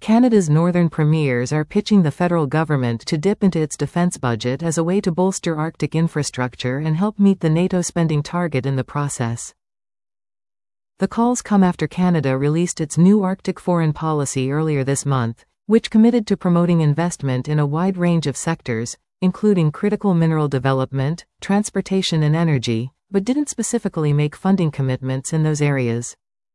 Canada's northern premiers are pitching the federal government to dip into its defense budget as a way to bolster Arctic infrastructure and help meet the NATO spending target in the process. The calls come after Canada released its new Arctic foreign policy earlier this month, which committed to promoting investment in a wide range of sectors, including critical mineral development, transportation and energy, but didn't specifically make funding commitments in those areas.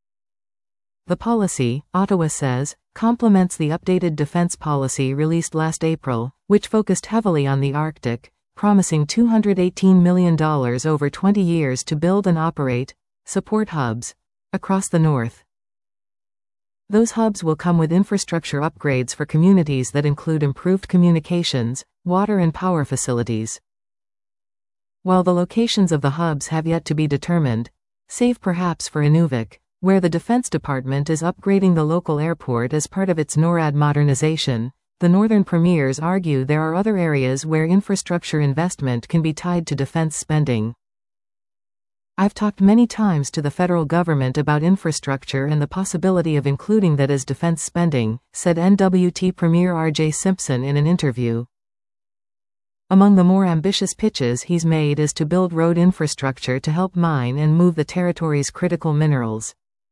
The policy, Ottawa says, complements the updated defense policy released last April, which focused heavily on the Arctic, promising $218 million over 20 years to build and support hubs across the north. Those hubs will come with infrastructure upgrades for communities that include improved communications, water and power facilities. While the locations of the hubs have yet to be determined, save perhaps for Inuvik, where the Defense Department is upgrading the local airport as part of its NORAD modernization, the northern premiers argue there are other areas where infrastructure investment can be tied to defense spending. I've talked many times to the federal government about infrastructure and the possibility of including that as defense spending, said NWT Premier R.J. Simpson in an interview. Among the more ambitious pitches he's made is to build road infrastructure to help mine and move the territory's critical minerals.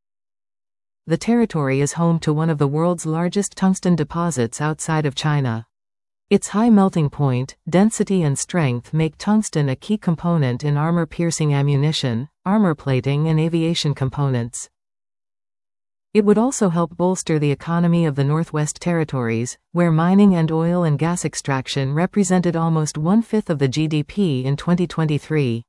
The territory is home to one of the world's largest tungsten deposits outside of China. Its high melting point, density and strength make tungsten a key component in armor-piercing ammunition, armor plating and aviation components. It would also help bolster the economy of the Northwest Territories, where mining and oil and gas extraction represented almost 1/5 of the GDP in 2023.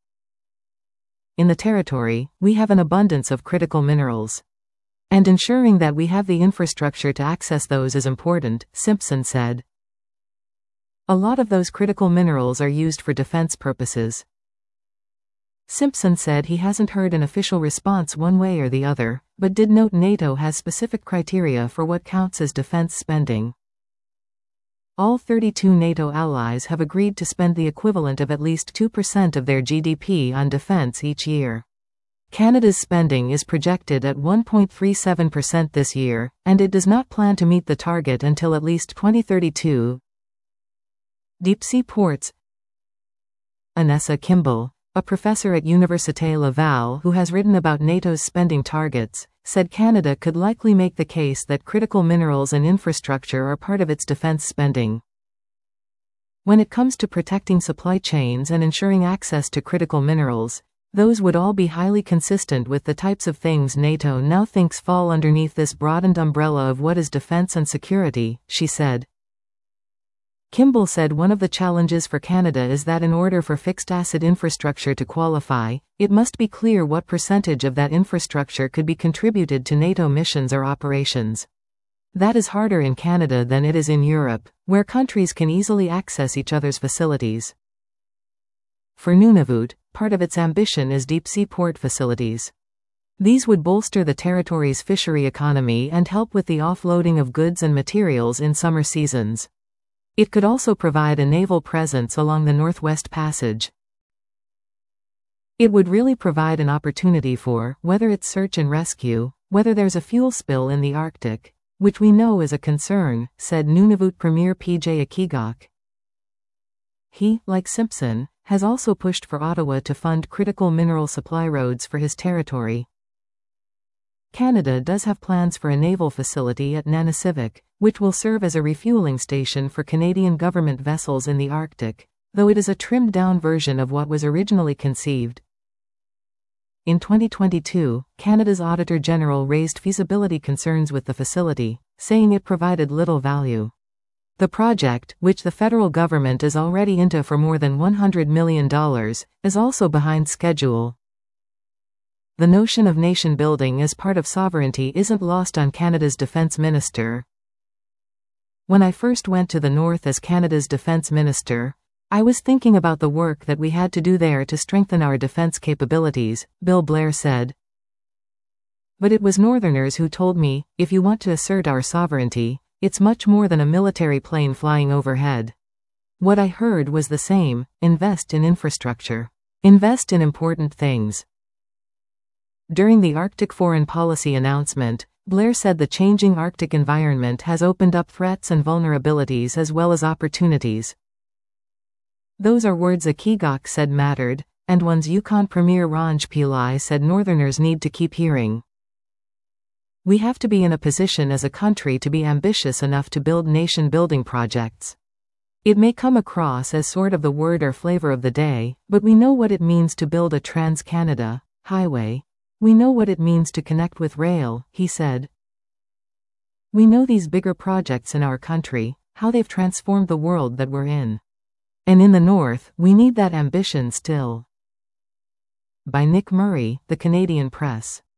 In the territory, we have an abundance of critical minerals. And ensuring that we have the infrastructure to access those is important, Simpson said. A lot of those critical minerals are used for defense purposes. Simpson said he hasn't heard an official response one way or the other, but did note NATO has specific criteria for what counts as defense spending. All 32 NATO allies have agreed to spend the equivalent of at least 2% of their GDP on defense each year. Canada's spending is projected at 1.37% this year, and it does not plan to meet the target until at least 2032. Deep-sea ports. Anessa Kimball, a professor at Université Laval who has written about NATO's spending targets, said Canada could likely make the case that critical minerals and infrastructure are part of its defense spending. When it comes to protecting supply chains and ensuring access to critical minerals, those would all be highly consistent with the types of things NATO now thinks fall underneath this broadened umbrella of what is defense and security, she said. Kimball said one of the challenges for Canada is that in order for fixed asset infrastructure to qualify, it must be clear what percentage of that infrastructure could be contributed to NATO missions or operations. That is harder in Canada than it is in Europe, where countries can easily access each other's facilities. For Nunavut, part of its ambition is deep-sea port facilities. These would bolster the territory's fishery economy and help with the offloading of goods and materials in summer seasons. It could also provide a naval presence along the Northwest Passage. It would really provide an opportunity for, whether it's search and rescue, whether there's a fuel spill in the Arctic, which we know is a concern, said Nunavut Premier PJ Akigok. He, like Simpson, has also pushed for Ottawa to fund critical mineral supply roads for his territory. Canada does have plans for a naval facility at Nanisivik, which will serve as a refueling station for Canadian government vessels in the Arctic, though it is a trimmed-down version of what was originally conceived. In 2022, Canada's Auditor General raised feasibility concerns with the facility, saying it provided little value. The project, which the federal government is already into for more than $100 million, is also behind schedule. The notion of nation building as part of sovereignty isn't lost on Canada's defense minister. When I first went to the North as Canada's defense minister, I was thinking about the work that we had to do there to strengthen our defense capabilities, Bill Blair said. But it was Northerners who told me, if you want to assert our sovereignty, it's much more than a military plane flying overhead. What I heard was the same: invest in infrastructure. Invest in important things. During the Arctic foreign policy announcement, Blair said the changing Arctic environment has opened up threats and vulnerabilities as well as opportunities. Those are words Akigok said mattered, and one's Yukon Premier Ranj Pillai said Northerners need to keep hearing. We have to be in a position as a country to be ambitious enough to build nation-building projects. It may come across as sort of the word or flavor of the day, but we know what it means to build a Trans-Canada highway. We know what it means to connect with rail, he said. We know these bigger projects in our country, how they've transformed the world that we're in. And in the North, we need that ambition still. By Nick Murray, The Canadian Press.